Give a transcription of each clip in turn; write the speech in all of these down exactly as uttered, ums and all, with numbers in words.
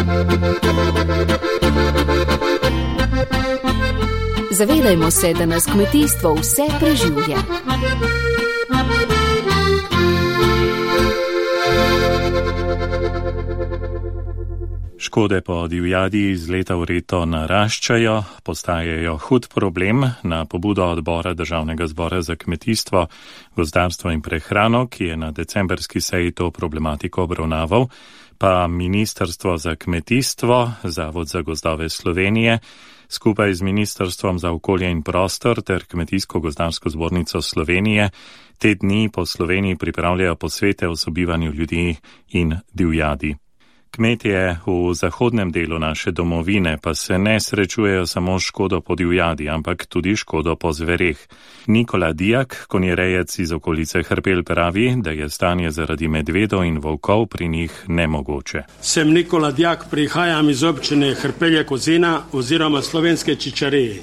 Zavedajmo se, da nas kmetijstvo vse preživlja. Škode po divjadi iz leta v leto naraščajo, postajajo hud problem. Na pobudo odbora Državnega zbora za kmetijstvo, gozdarstvo in prehrano, ki je na decembrski seji to problematiko obravnaval, pa Ministrstvo za kmetijstvo, Zavod za gozdove Slovenije, skupaj z Ministrstvom za okolje in prostor ter Kmetijsko-gozdarsko zbornico Slovenije te dni po Sloveniji pripravljajo posvete o sobivanju ljudi in divjadi. Kmetje v zahodnem delu naše domovine pa se ne srečujejo samo škodo po divjadi, ampak tudi škodo po zvereh. Nikola Dijak, konjerejec iz okolice Hrpelj, pravi, da je stanje zaradi medvedov in volkov pri njih nemogoče. Sem Nikola Dijak, prihajam iz občine Hrpelje Kozina oziroma Slovenske Čičareje.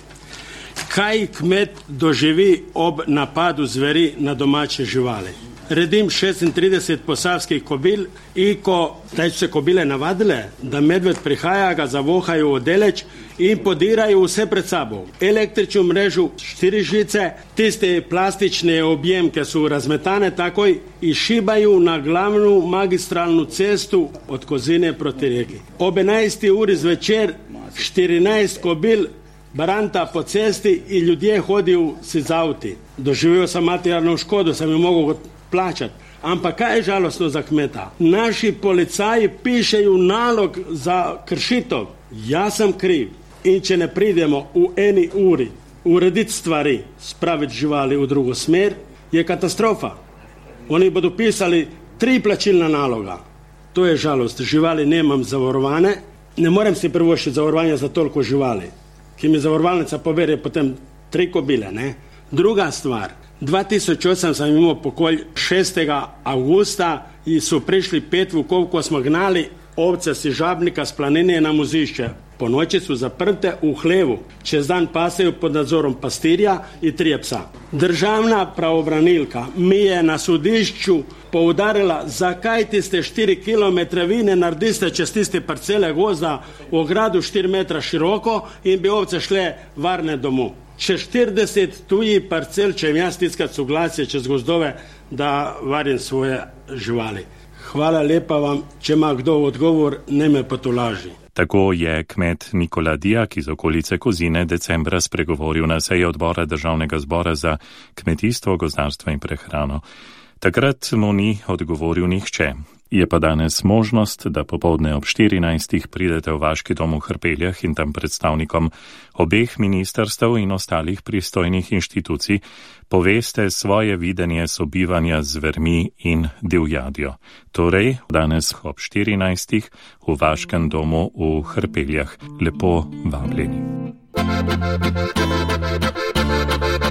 Kaj kmet doživi ob napadu zveri na domače živali? Redim šestintrideset posavskih kobil in ko taj se kobile navadile, da medved prihaja, ga zavohajo v deleč in podirajo vse pred sabo. Električno mrežu, štiri žice, tiste plastične objemke so razmetane takoj in šibajo na glavnu magistralnu cestu od Kozine proti reki. Ob enajsti uri zvečer štirinajst kobil baranta po cesti in ljudje hodijo si z avti. Doživel sem materialno škodo, sem jo mogel plačati. Ampak kaj je žalostno za kmeta? Naši policaji pišejo nalog za kršitev. Jaz sem kriv. In če ne pridemo v eni uri urediti stvari, spraviti živali v drugo smer, je katastrofa. Oni bodo pisali tri plačilna naloga. To je žalost. Živali nemam zavarovane. Ne morem si privoščiti zavarovanja za toliko živali. Ki mi zavarovalnica pobere potem tri kobile, ne? Druga stvar. dva tisoč osem sem imel pokoj šestega avgusta in so prišli pet vukov, ko smo gnali ovce si žabnika s planine na muzišče. Po noči so zaprte v hlevu. Čez dan pasejo pod nadzorom pastirja in trije psa. Državna pravobranilka mi je na sodišču poudarila, zakaj tiste štiri kilometre vi ne narediste čez tiste parcele gozda v ogradu štiri metra široko in bi ovce šle varne domov. Če štirideset tuji parcel, če jim jaz tiskati soglasje čez gozdove, da varim svoje živali. Hvala lepa vam, če ima kdo odgovor, ne me pa to laži. Tako je kmet Nikola Dijak iz okolice Kozine decembra spregovoril na seji odbora Državnega zbora za kmetijstvo, gozdarstvo in prehrano. Takrat mu ni odgovoril nihče. Je pa danes možnost, da popoldne ob štirinajstih pridete v Vaški dom v Hrpeljah in tam predstavnikom obeh ministrstev in ostalih pristojnih inštitucij poveste svoje videnje sobivanja z zvermi in divjadjo. Torej, danes ob štirinajstih v Vaškem domu v Hrpeljah. Lepo vabljeni.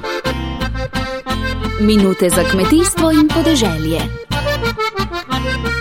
Minute za kmetijstvo in podeželje.